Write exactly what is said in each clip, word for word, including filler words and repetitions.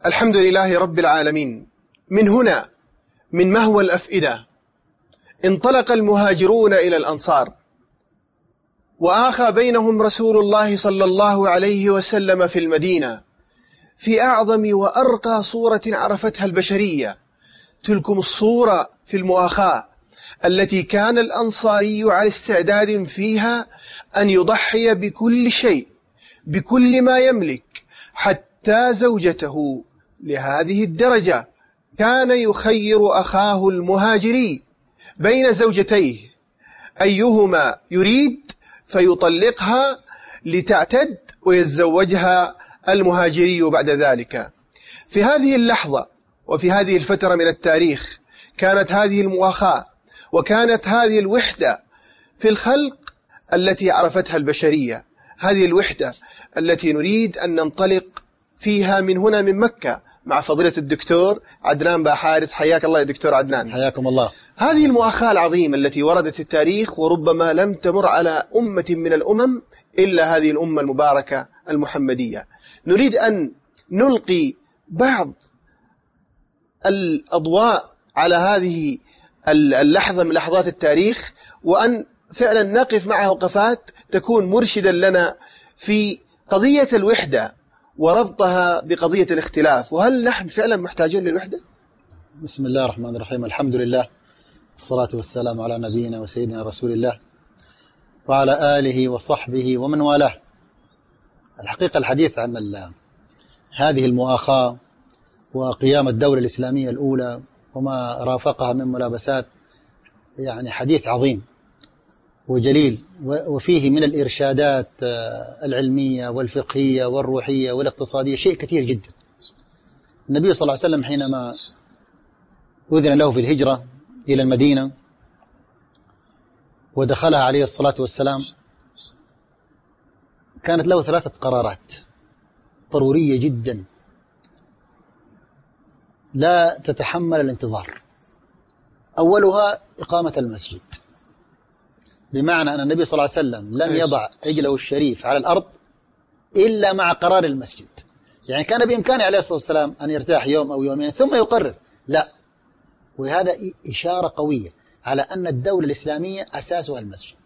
الحمد لله رب العالمين. من هنا من مهوى الأفئدة انطلق المهاجرون إلى الأنصار، وآخى بينهم رسول الله صلى الله عليه وسلم في المدينة في أعظم وأرقى صورة عرفتها البشرية. تلكم الصورة في المؤاخاة التي كان الأنصاري على استعداد فيها أن يضحي بكل شيء بكل ما يملك حتى زوجته. لهذه الدرجة كان يخير أخاه المهاجري بين زوجتيه أيهما يريد فيطلقها لتعتد ويتزوجها المهاجري بعد ذلك. في هذه اللحظة وفي هذه الفترة من التاريخ كانت هذه المؤاخاة وكانت هذه الوحدة في الخلق التي عرفتها البشرية، هذه الوحدة التي نريد أن ننطلق فيها من هنا من مكة مع فضيلة الدكتور عدنان باحارث. حياك الله يا دكتور عدنان. حياكم الله. هذه المؤاخاة العظيمة التي وردت في التاريخ وربما لم تمر على أمة من الأمم إلا هذه الأمة المباركة المحمدية، نريد أن نلقي بعض الأضواء على هذه اللحظة من لحظات التاريخ، وأن فعلا نقف معها وقفات تكون مرشدا لنا في قضية الوحدة وربطها بقضية الاختلاف. وهل نحن فعلا محتاجين للوحدة؟ بسم الله الرحمن الرحيم. الحمد لله والصلاة والسلام على نبينا وسيدنا رسول الله وعلى آله وصحبه ومن والاه. الحقيقة الحديث عن هذه المؤاخاة وقيام الدولة الإسلامية الأولى وما رافقها من ملابسات يعني حديث عظيم وجليل، وفيه من الإرشادات العلمية والفقهية والروحية والاقتصادية شيء كثير جدا. النبي صلى الله عليه وسلم حينما أذن له في الهجرة إلى المدينة ودخلها عليه الصلاة والسلام كانت له ثلاثة قرارات ضرورية جدا لا تتحمل الانتظار. أولها إقامة المسجد، بمعنى أن النبي صلى الله عليه وسلم لم يضع رجله الشريف على الأرض إلا مع قرار المسجد. يعني كان بإمكانه عليه الصلاة والسلام أن يرتاح يوم أو يومين ثم يقرر، لا، وهذا إشارة قوية على أن الدولة الإسلامية أساسها المسجد.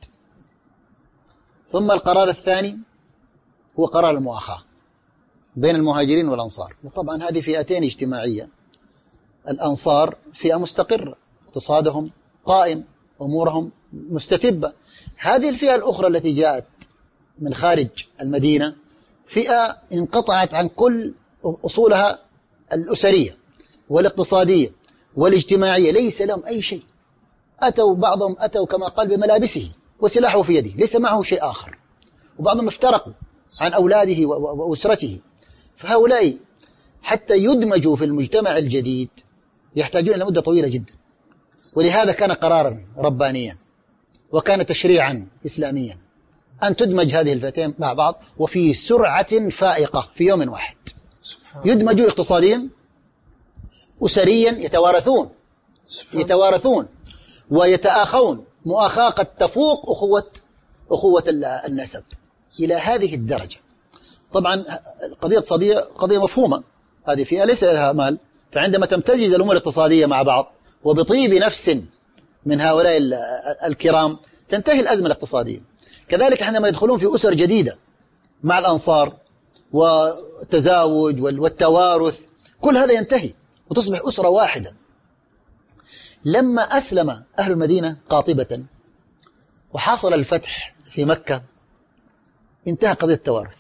ثم القرار الثاني هو قرار المؤاخاة بين المهاجرين والأنصار، وطبعا هذه فئتين اجتماعية. الأنصار فئة مستقرة، اقتصادهم قائم، أمورهم مستتبة. هذه الفئة الأخرى التي جاءت من خارج المدينة فئة انقطعت عن كل أصولها الأسرية والاقتصادية والاجتماعية، ليس لهم أي شيء. أتوا بعضهم أتوا كما قال بملابسه وسلاحه في يده، ليس معه شيء آخر، وبعضهم افترقوا عن أولاده وأسرته. فهؤلاء حتى يدمجوا في المجتمع الجديد يحتاجون إلى مدة طويلة جدا، ولهذا كان قرارا ربانيا وكان تشريعا إسلاميا أن تدمج هذه الفئتين مع بعض وفي سرعة فائقة في يوم واحد. يدمجوا اقتصاديا أسريا، يتوارثون يتوارثون ويتآخون مؤاخاة قد تفوق أخوة أخوة النسب إلى هذه الدرجة. طبعا قضية اقتصادية قضية مفهومة، هذه فئة ليس لها مال، فعندما تمتزج الأمور الاقتصادية مع بعض وبطيب نفس من هؤلاء الكرام تنتهي الأزمة الاقتصادية. كذلك عندما يدخلون في أسر جديدة مع الأنصار والتزاوج والتوارث كل هذا ينتهي وتصبح أسرة واحدة. لما أسلم أهل المدينة قاطبة وحصل الفتح في مكة انتهى قضية التوارث،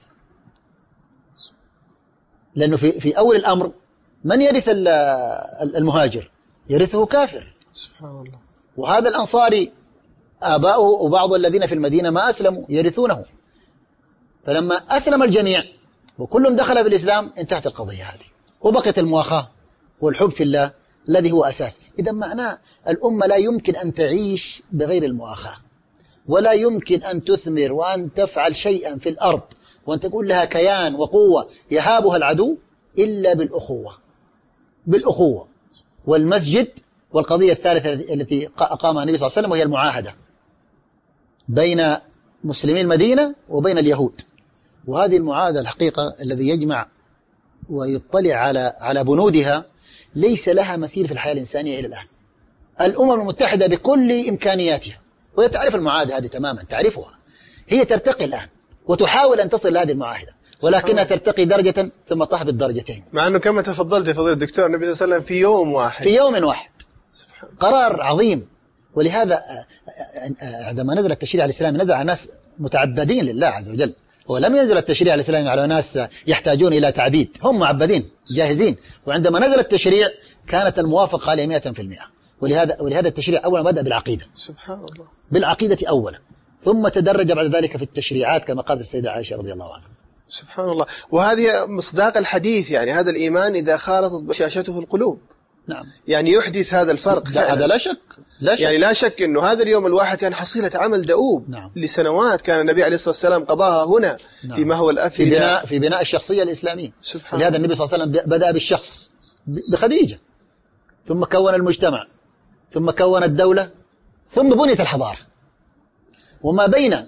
لأنه في في أول الأمر من يرث المهاجر؟ يرثه كافر. سبحان الله. وهذا الأنصاري آباؤه وبعض الذين في المدينة ما أسلموا يرثونه. فلما أسلم الجميع وكلهم دخل في الإسلام انتهت القضية هذه وبقيت المؤاخاة والحب في الله الذي هو أساس. إذا معناه الأمة لا يمكن أن تعيش بغير المؤاخاة، ولا يمكن أن تثمر وأن تفعل شيئا في الأرض وأن تكون لها كيان وقوة يهابها العدو إلا بالأخوة بالأخوة والمسجد. والقضية الثالثة التي أقامها النبي صلى الله عليه وسلم وهي المعاهدة بين مسلمي المدينة وبين اليهود. وهذه المعاهدة الحقيقة الذي يجمع ويطلع على على بنودها ليس لها مثيل في الحياة الإنسانية إلى الآن. الأمم المتحدة بكل إمكانياتها، وهي تعرف المعاهدة هذه تماما، تعرفها، هي ترتقي الآن وتحاول أن تصل لهذه المعاهدة، ولكنها ترتقي درجة ثم تهبط درجتين. مع أنه كما تفضلت يا فضيلة الدكتور النبي صلى الله عليه وسلم في يوم واحد في يوم واحد قرار عظيم. ولهذا عندما نزل التشريع الإسلامي نزل على ناس متعبدين لله عز وجل، ولم ينزل التشريع الإسلامي على ناس يحتاجون إلى تعبيد، هم معبدين جاهزين. وعندما نزل التشريع كانت الموافقة عليه مئة في المئة. ولهذا ولهذا التشريع أولا بدأ بالعقيدة، سبحان الله، بالعقيدة أولا، ثم تدرج بعد ذلك في التشريعات كما قالت السيدة عائشة رضي الله عنها. سبحان الله. وهذه مصداق الحديث، يعني هذا الإيمان إذا خالطت بشاشته القلوب نعم يعني يحدث هذا الفرق. هذا لا شك لا شك يعني لا شك أنه هذا اليوم الواحد كان حصيلة عمل دؤوب نعم. لسنوات كان النبي عليه الصلاة والسلام قضاها هنا نعم. في مهوى الأفئدة، في بناء في بناء الشخصية الإسلامية. لهذا النبي صلى الله عليه وسلم بدأ بالشخص بخديجة، ثم كون المجتمع، ثم كون الدولة، ثم بنيت الحضارة. وما بين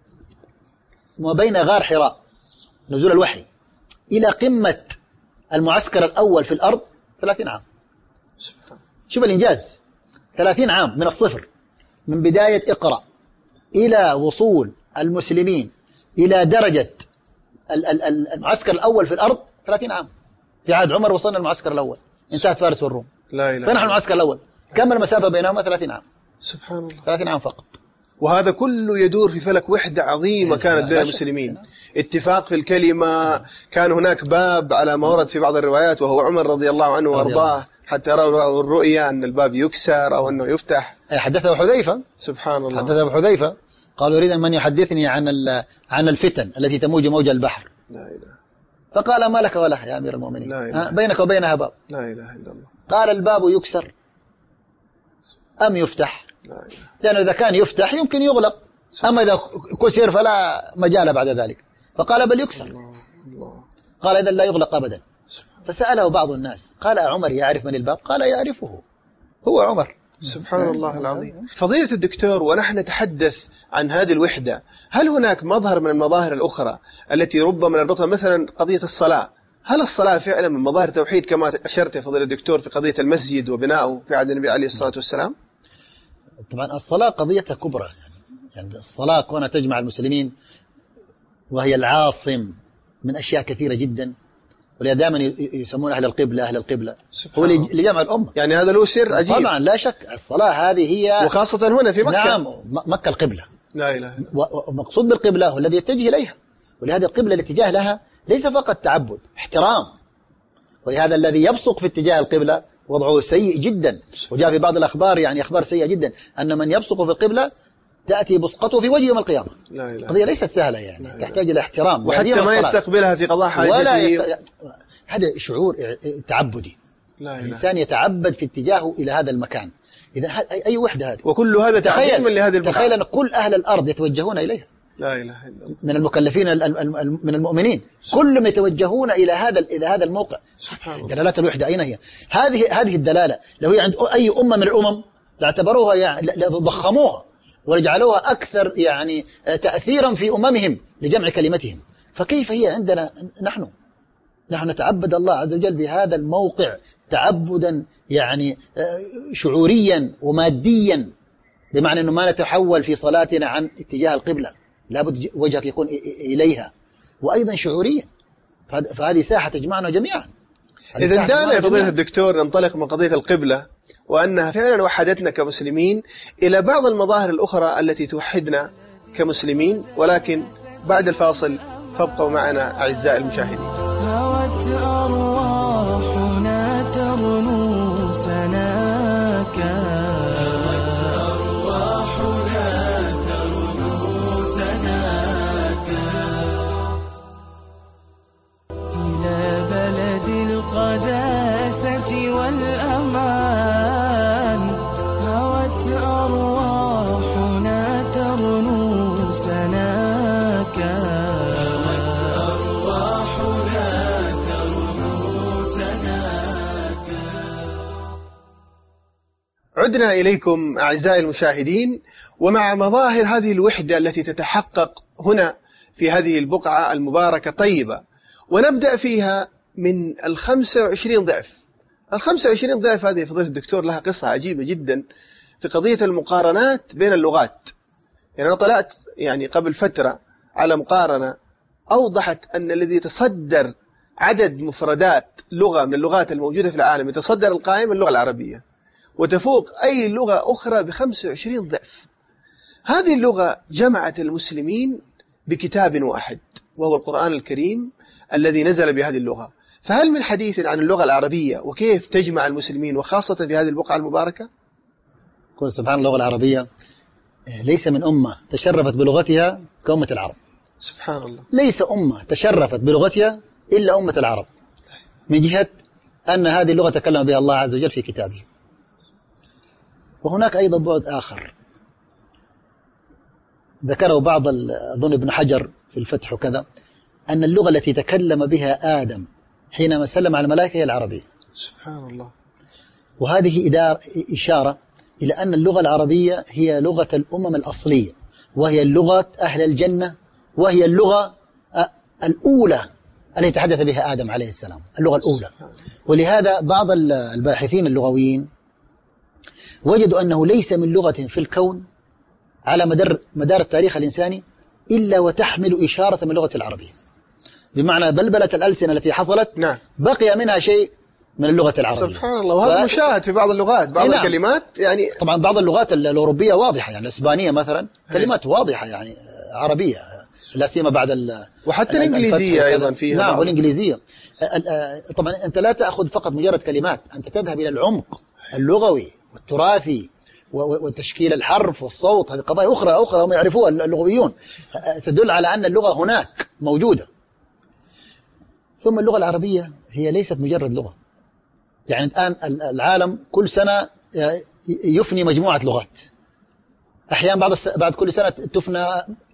وما بين غار حراء نزول الوحي إلى قمة المعسكر الأول في الأرض ثلاثين عام. شوف الإنجاز، ثلاثين عام من الصفر، من بداية اقرأ إلى وصول المسلمين إلى درجة المعسكر الأول في الأرض ثلاثين عام. في عهد عمر وصلنا المعسكر الأول، انتهت فارس والروم، لا إله فنحن المعسكر الأول، كم المسافة بينهما؟ ثلاثين عام. سبحان الله، ثلاثين عام فقط. وهذا كله يدور في فلك وحدة عظيمة كانت بين المسلمين، اتفاق في الكلمة. كان هناك باب على ما ورد في بعض الروايات وهو عمر رضي الله عنه وارضاه حتى رأوا الرؤيا أن الباب يكسر أو أنه يفتح. حدثه حذيفة، سبحان الله، حدثه حذيفة قالوا يريد من يحدثني عن عن الفتن التي تموج موج البحر. لا إله. فقال ما لك وله يا أمير المؤمنين، لا بينك وبينها باب. لا إله إلا الله. قال الباب يكسر أم يفتح؟ لا إله. لأنه إذا كان يفتح يمكن يغلق، أما إذا كسر فلا مجال بعد ذلك. فقال بل يكسر. الله. الله. قال إذا لا يغلق أبدا. فسأله بعض الناس قال عمر يعرف من الباب؟ قال يعرفه، هو عمر. سبحان الله العظيم. فضيلة الدكتور، ونحن نتحدث عن هذه الوحدة، هل هناك مظهر من المظاهر الأخرى التي ربما نربطها، مثلا قضية الصلاة؟ هل الصلاة فعلا من مظاهر التوحيد كما أشرت يا فضيلة الدكتور في قضية المسجد وبناؤه في عهد النبي عليه الصلاة والسلام؟ طبعا الصلاة قضيتها كبرى، يعني الصلاة كونها تجمع المسلمين وهي العاصم من أشياء كثيرة جدا، ولذا دائما يسمون أهل القبلة أهل القبلة، هو لجمع الأمة. يعني هذا له سر عجيب. طبعا لا شك الصلاة هذه هي، وخاصة هنا في مكة. نعم مكة القبلة. لا إله. ومقصود بالقبلة هو الذي يتجه إليها، ولهذه القبلة الاتجاه لها ليس فقط تعبد، احترام. ولهذا الذي يبصق في اتجاه القبلة وضعه سيء جدا، وجاء في بعض الأخبار يعني أخبار سيئة جدا أن من يبصق في القبلة تأتي بسقطه في وجه يوم القيامة. لا إله. قضية ليست سهلة يعني، لا تحتاج إلى احترام، وحتى ما يستقبلها في قضاء حاجته ولا يست... هذا شعور تعبدي. لا إله. الإنسان يتعبد في اتجاهه إلى هذا المكان. إذا أي وحدة هذه، وكل هذا تعظيما لهذه البقعة. تخيل أن كل أهل الأرض يتوجهون إليها. لا إله إلا الله. من المكلفين من المؤمنين كلهم يتوجهون إلى هذا إلى هذا الموقع. دلالات الوحدة أين هي؟ هذه هذه الدلالة لو هي عند أي أمة من الأمم لاعتبروها يعني ضخموها وجعلوها أكثر يعني تأثيرا في أممهم لجمع كلمتهم. فكيف هي عندنا نحن؟ نحن نتعبد الله عز وجل بهذا الموقع تعبدا يعني شعوريا وماديا، بمعنى أنه ما نتحول في صلاتنا عن اتجاه القبلة، لابد وجهك يكون إليها، وأيضا شعوريا. فهذه ساحة تجمعنا جميعا. إذا دعنا يا فضيلة الدكتور ننطلق من قضية القبلة وأنها فعلا وحدتنا كمسلمين إلى بعض المظاهر الأخرى التي توحدنا كمسلمين، ولكن بعد الفاصل فابقوا معنا أعزائي المشاهدين. عدنا إليكم أعزائي المشاهدين، ومع مظاهر هذه الوحدة التي تتحقق هنا في هذه البقعة المباركة طيبة، ونبدأ فيها من الخمسة وعشرين ضعف. الخمسة وعشرين ضعف هذه فضيلة الدكتور لها قصة عجيبة جدا في قضية المقارنات بين اللغات. يعني أنا طلعت يعني قبل فترة على مقارنة أوضحت أن الذي يتصدر عدد مفردات لغة من اللغات الموجودة في العالم يتصدر القائمة اللغة العربية، وتفوق أي لغة أخرى بخمسة وعشرين ضعف. هذه اللغة جمعت المسلمين بكتاب واحد وهو القرآن الكريم الذي نزل بهذه اللغة. فهل من حديث عن اللغة العربية وكيف تجمع المسلمين وخاصة في هذه البقعة المباركة؟ قل سبحان اللغة العربية ليس من أمة تشرفت بلغتها كأمة العرب. سبحان الله. ليس أمة تشرفت بلغتها إلا أمة العرب، من جهة أن هذه اللغة تكلم بها الله عز وجل في كتابه. وهناك أيضا بعد آخر ذكره بعض أظن ابن حجر في الفتح وكذا، أن اللغة التي تكلم بها آدم حينما سلم على الملائكة هي العربية. سبحان الله. وهذه إشارة إلى أن اللغة العربية هي لغة الأمم الأصلية، وهي اللغة أهل الجنة، وهي اللغة الأولى التي تحدث بها آدم عليه السلام، اللغة الأولى. ولهذا بعض الباحثين اللغويين وجدوا أنه ليس من لغة في الكون على مدار مدار التاريخ الإنساني إلا وتحمل إشارة من اللغة العربية، بمعنى بلبلة الألسنة التي حصلت نعم. بقي منها شيء من اللغة العربية. سبحان الله. وهذا ف... مشاهد في بعض اللغات، بعض نعم. الكلمات يعني طبعا بعض اللغات الأوروبية واضحة، يعني الإسبانية مثلا كلمات واضحة يعني عربية، لا سيما بعد ال وحتى الإنجليزية أيضا فيها. نعم والإنجليزية. طبعا أنت لا تأخذ فقط مجرد كلمات، أنت تذهب إلى العمق اللغوي والتراثي وتشكيل الحرف والصوت. هذه قضايا أخرى أخرى هم يعرفوها اللغويون، تدل على أن اللغة هناك موجودة. ثم اللغة العربية هي ليست مجرد لغة، يعني الآن العالم كل سنة يفني مجموعة لغات، أحيانا بعد بعد كل سنة تفنى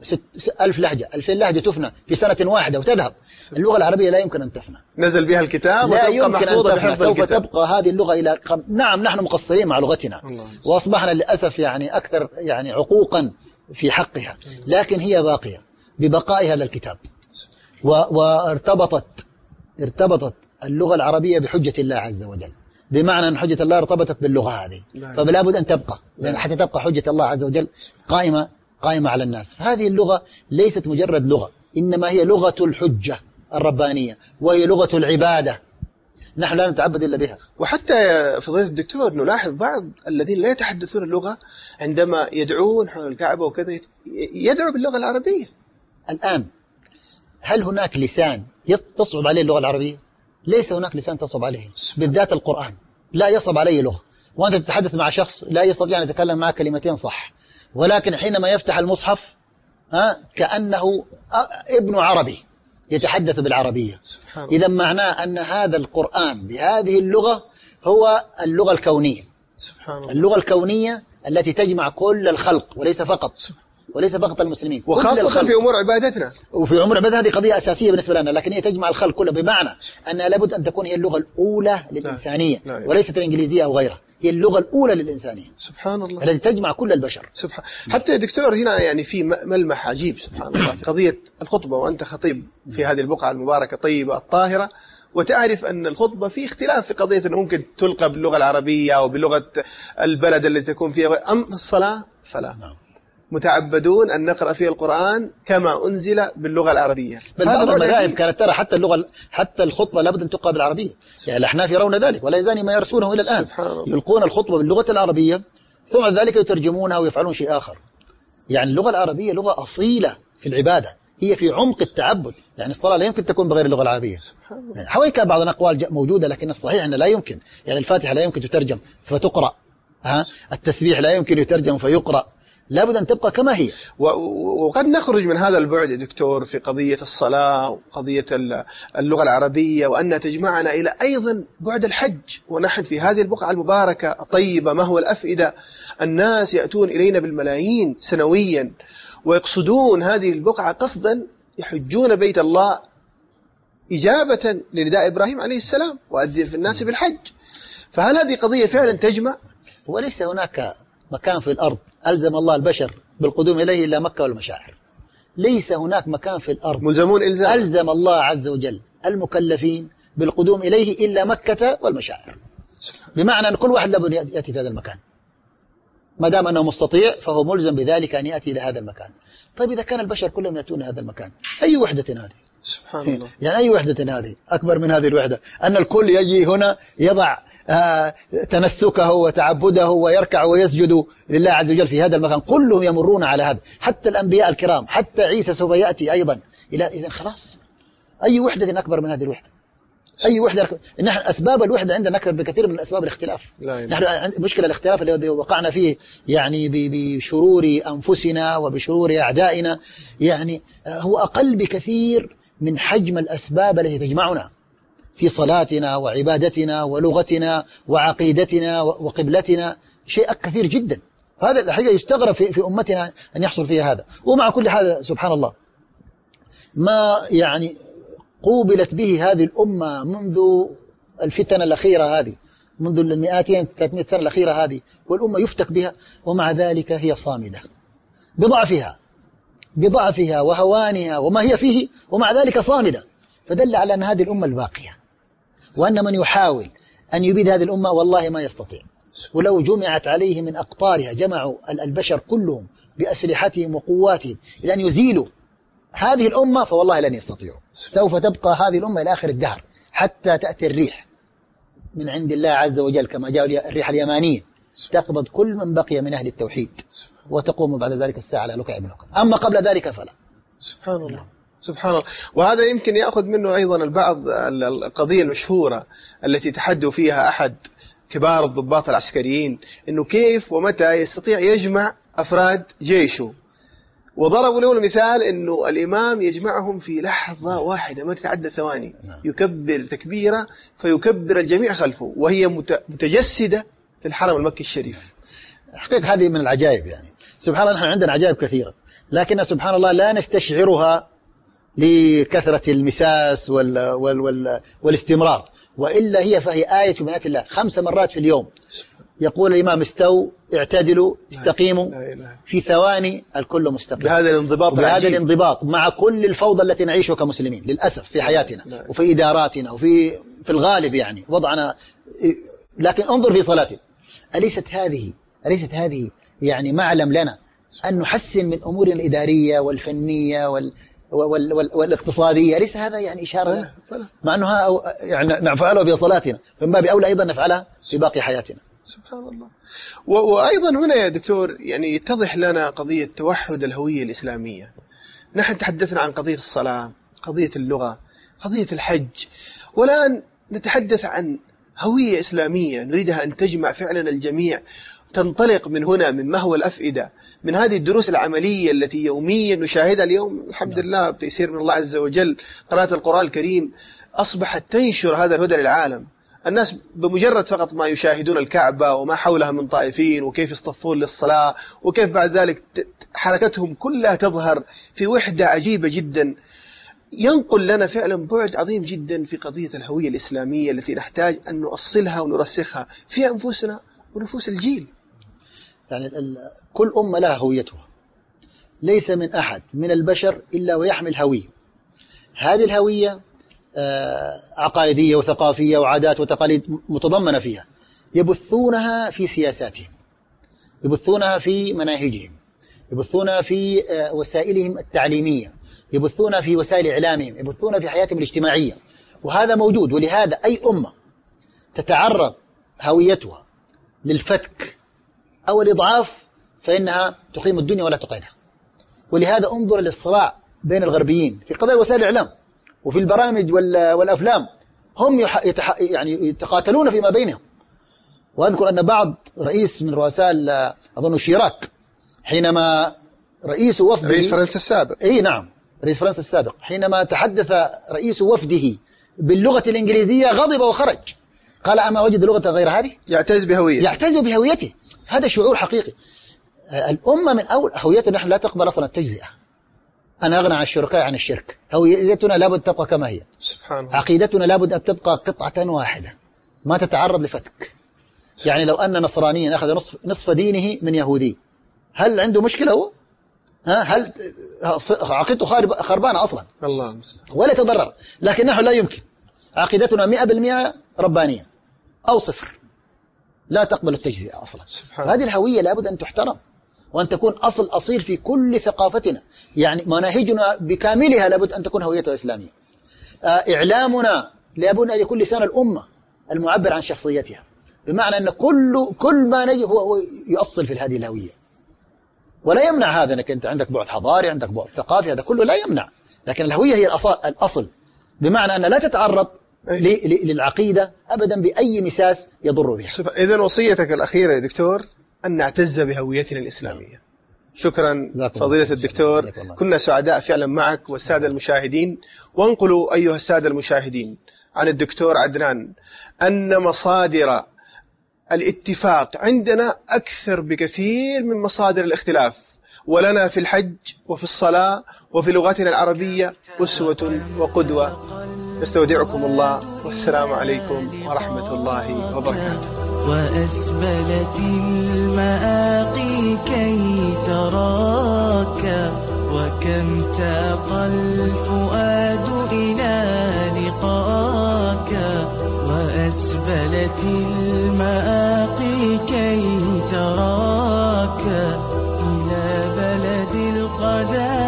ألف لهجة، ألفين لهجة تفنى في سنة واحدة وتذهب. اللغة العربية لا يمكن أن تفنى، نزل بها الكتاب لا يمكن محفوظة أن تفنى. سوف تبقى هذه اللغة إلى قم... نعم نحن مقصرين مع لغتنا وأصبحنا للأسف يعني أكثر يعني عقوقا في حقها، لكن هي باقية ببقائها للكتاب. و... وارتبطت ارتبطت اللغة العربية بحجة الله عز وجل، بمعنى أن حجة الله ارتبطت باللغة هذه، فلا بد أن تبقى، لأن حتى تبقى حجة الله عز وجل قائمة قائمة على الناس. هذه اللغة ليست مجرد لغة، إنما هي لغة الحجة الربانية، وهي لغة العبادة، نحن لا نتعبد إلا بها. وحتى فضيلة الدكتور نلاحظ بعض الذين لا يتحدثون اللغة عندما يدعون حول الكعبة وكذا يدعو باللغة العربية. الآن هل هناك لسان تصعب عليه اللغة العربية؟ ليس هناك لسان تصعب عليه، بالذات القرآن لا يصعب عليه لغة. وأنت تتحدث مع شخص لا يستطيع أن يتكلم معك كلمتين صح، ولكن حينما يفتح المصحف ها كأنه ابن عربي يتحدث بالعربية. إذا معناه أن هذا القرآن بهذه اللغة هو اللغة الكونية، سبحان اللغة الكونية التي تجمع كل الخلق وليس فقط وليس فقط المسلمين، وخاصة في أمور عبادتنا. وفي أمور عبادتنا هذه قضية أساسية بالنسبة لنا، لكن هي تجمع الخلق كله، بمعنى أنها لابد أن تكون هي اللغة الأولى للإنسانية، لا. لا. وليست الإنجليزية أو غيرها، هي اللغة الأولى للإنسانية. سبحان الله. التي تجمع كل البشر. سبحان. حتى دكتور هنا يعني في ملمح عجيب سبحان الله، قضية الخطبة، وأنت خطيب في هذه البقعة المباركة الطيبة الطاهرة، وتعرف أن الخطبة في اختلاف في قضية أنه ممكن تلقى باللغة العربية أو بلغة البلد التي تكون فيها، أم الصلاة فلا. نعم. متعبدون أن نقرأ فيه القرآن كما أنزل باللغة العربية. بل بعض المذاهب كانت ترى حتى اللغة حتى الخطبة لابد أن تقرأ بالعربية، يعني الأحناف يرون ذلك ولا يزال ما يرسونه إلى الآن، يلقون الخطبة باللغة العربية ثم ذلك يترجمونها ويفعلون شيء آخر. يعني اللغة العربية لغة أصيلة في العبادة، هي في عمق التعبد، يعني الصلاة لا يمكن تكون بغير اللغة العربية. يعني حوالي كان بعض الأقوال موجودة، لكن الصحيح أنه لا يمكن، يعني الفاتحة لا يمكن تترجم فتقرأ، ها التسبيح لا يمكن يترجم فيقرأ، لابد أن تبقى كما هي. وقد نخرج من هذا البعد يا دكتور في قضية الصلاة وقضية اللغة العربية، وأن تجمعنا إلى أيضا بعد الحج، ونحن في هذه البقعة المباركة الطيبة ما هو الأفئدة، الناس يأتون إلينا بالملايين سنويا ويقصدون هذه البقعة قصدا يحجون بيت الله إجابة لنداء إبراهيم عليه السلام وأذن في الناس بالحج. فهل هذه قضية فعلا تجمع؟ وليس هناك مكان في الأرض ألزم الله البشر بالقدوم إليه إلا مكة والمشاعر، ليس هناك مكان في الأرض ملزمون إلزام ألزم الله عز وجل المكلفين بالقدوم إليه إلا مكة والمشاعر، بمعنى أن كل واحد لابد يأتي في هذا المكان، ما دام أنه مستطيع فهو ملزم بذلك أن يأتي إلى هذا المكان. طيب إذا كان البشر كلهم يأتون هذا المكان، أي وحدة هذه؟ سبحان الله. يعني أي وحدة هذه أكبر من هذه الوحدة؟ أن الكل يجي هنا يضع آه تنسكه وتعبده ويركع ويسجد لله عز وجل في هذا المكان، كلهم يمرون على هذا، حتى الأنبياء الكرام، حتى عيسى سوف يأتي أيضا إلى. إذن خلاص، أي وحدة أكبر من هذه الوحدة؟ أي وحدة أكبر؟ نحن أسباب الوحدة عندنا أكثر بكثير من أسباب الاختلاف. نحن مشكلة الاختلاف الذي وقعنا فيه يعني بشرور أنفسنا وبشرور أعدائنا، يعني هو أقل بكثير من حجم الأسباب التي تجمعنا في صلاتنا وعبادتنا ولغتنا وعقيدتنا وقبلتنا، شيء كثير جدا. هذا الحقيقة يستغرب في, في أمتنا أن يحصل فيها هذا. ومع كل هذا سبحان الله ما يعني قوبلت به هذه الأمة منذ الفتن الأخيرة هذه، منذ المئتين ثلاثمائة سنة الأخيرة هذه، والأمة يفتك بها، ومع ذلك هي صامدة بضعفها بضعفها وهوانها وما هي فيه، ومع ذلك صامدة. فدل على أن هذه الأمة الباقية، وأن من يحاول أن يبيد هذه الأمة والله ما يستطيع. ولو جمعت عليه من أقطارها، جمعوا البشر كلهم بأسلحتهم وقواتهم إلى أن يزيلوا هذه الأمة، فوالله لن يستطيعوا. سوف تبقى هذه الأمة إلى آخر الدهر، حتى تأتي الريح من عند الله عز وجل كما جاء الريح اليمانية تقبض كل من بقي من أهل التوحيد، وتقوم بعد ذلك الساعة على لكع ابن لكع، أما قبل ذلك فلا. سبحان الله سبحان الله. وهذا يمكن يأخذ منه أيضا البعض القضية المشهورة التي تحدوا فيها أحد كبار الضباط العسكريين، أنه كيف ومتى يستطيع يجمع أفراد جيشه، وضربوا له المثال أنه الإمام يجمعهم في لحظة واحدة ما تتعدى ثواني، يكبر تكبيرة فيكبر الجميع خلفه، وهي متجسدة في الحرم المكي الشريف. حقيقة هذه من العجائب، يعني سبحان الله نحن عندنا عجائب كثيرة، لكن سبحان الله لا نستشعرها لكثرة المساس وال وال وال والاستمرار، وإلا هي فهي آية من آيات الله. خمس مرات في اليوم يقول الإمام استووا اعتدلوا استقيموا، في ثواني الكل مستقيم. بهذا الانضباط بهذا الانضباط مع كل الفوضى التي نعيشها كمسلمين للأسف في حياتنا وفي إداراتنا وفي في الغالب يعني وضعنا. لكن انظر في صلاتنا، أليست هذه أليست هذه يعني معلم لنا أن نحسن من أمورنا الإدارية والفنية وال وال وال والاقتصادية؟ ليس هذا يعني إشارة لنا؟ مع أنها يعني نفعلها في صلاتنا، فمن باب أولى أيضا نفعلها في باقي حياتنا. سبحان الله. وأيضا هنا يا دكتور يعني يتضح لنا قضية توحد الهوية الإسلامية. نحن تحدثنا عن قضية الصلاة، قضية اللغة، قضية الحج، والآن نتحدث عن هوية إسلامية نريدها أن تجمع فعلا الجميع، تنطلق من هنا من مهوى الأفئدة، من هذه الدروس العملية التي يوميا نشاهدها اليوم الحمد لله بتيسير من الله عز وجل. قراءة القرآن الكريم أصبحت تنشر هذا الهدى للعالم. الناس بمجرد فقط ما يشاهدون الكعبة وما حولها من طائفين وكيف يصطفون للصلاة وكيف بعد ذلك حركتهم كلها تظهر في وحدة عجيبة جدا، ينقل لنا فعلا بعد عظيم جدا في قضية الهوية الإسلامية التي نحتاج أن نؤصلها ونرسخها في أنفسنا ونفوس الجيل. يعني كل أمة لها هويتها، ليس من أحد من البشر إلا ويحمل هوية. هذه الهوية عقائدية وثقافية وعادات وتقاليد متضمنة فيها، يبثونها في سياساتهم، يبثونها في مناهجهم، يبثونها في وسائلهم التعليمية، يبثونها في وسائل إعلامهم، يبثونها في حياتهم الاجتماعية، وهذا موجود. ولهذا أي أمة تتعرض هويتها للفتك أو الإضعاف فإنها تقيم الدنيا ولا تقيدها. ولهذا انظر للصراع بين الغربيين في قضايا وسائل الإعلام وفي البرامج والأفلام، هم يتح... يعني يتقاتلون فيما بينهم. وأذكر أن بعض رئيس من رؤساء أظن شيراك حينما رئيس وفده رئيس فرنسا السابق إيه نعم رئيس فرنسا السابق حينما تحدث رئيس وفده باللغة الإنجليزية غضب وخرج، قال أما وجد لغة غير هذه؟ يعتز بهويته يعتز بهويته. هذا شعور حقيقي. الأمة من أول هويتنا نحن لا تقبل أصلا التجزئة. أنا أغنى عن الشركاء عن الشرك. هويتنا لابد تبقى كما هي. سبحان الله. عقيدتنا لابد أن تبقى قطعة واحدة ما تتعرض لفتك. يعني لو أن نصرانيا أخذ نصف, نصف دينه من يهودي، هل عنده مشكلة هو؟ ها هل عقيدته خربانة أصلا؟ الله ولا تضرر. لكن نحن لا يمكن عقيدتنا مئة بالمئة ربانية أو صفر، لا تقبل التجزئة أصلا. هذه الهوية لابد أن تحترم وأن تكون أصل أصيل في كل ثقافتنا. يعني مناهجنا بكاملها لابد أن تكون هويتها إسلامية. إعلامنا لابد أن يكون لسان الأمة المعبر عن شخصيتها، بمعنى أن كل كل ما نجي هو يؤصل في هذه الهوية. ولا يمنع هذا أنك أنت عندك بعد حضاري، عندك بعد ثقافي، هذا كله لا يمنع، لكن الهوية هي الأصل، بمعنى أن لا تتعرض للعقيدة أبدا بأي مساس يضر بها. إذن وصيتك الأخيرة يا دكتور أن نعتز بهويتنا الإسلامية. شكرا فضيلة الدكتور، كنا سعداء فعلا معك والسادة المشاهدين. وانقلوا أيها السادة المشاهدين عن الدكتور عدنان أن مصادر الاتفاق عندنا أكثر بكثير من مصادر الاختلاف، ولنا في الحج وفي الصلاة وفي لغتنا العربية أسوة وقدوة. نستودعكم الله والسلام عليكم ورحمة الله وبركاته. وأسبلت المآقي كي تراك، وكم تاق الفؤاد إلى لقاك. وأسبلت المآقي كي تراك إلى بلد القدر.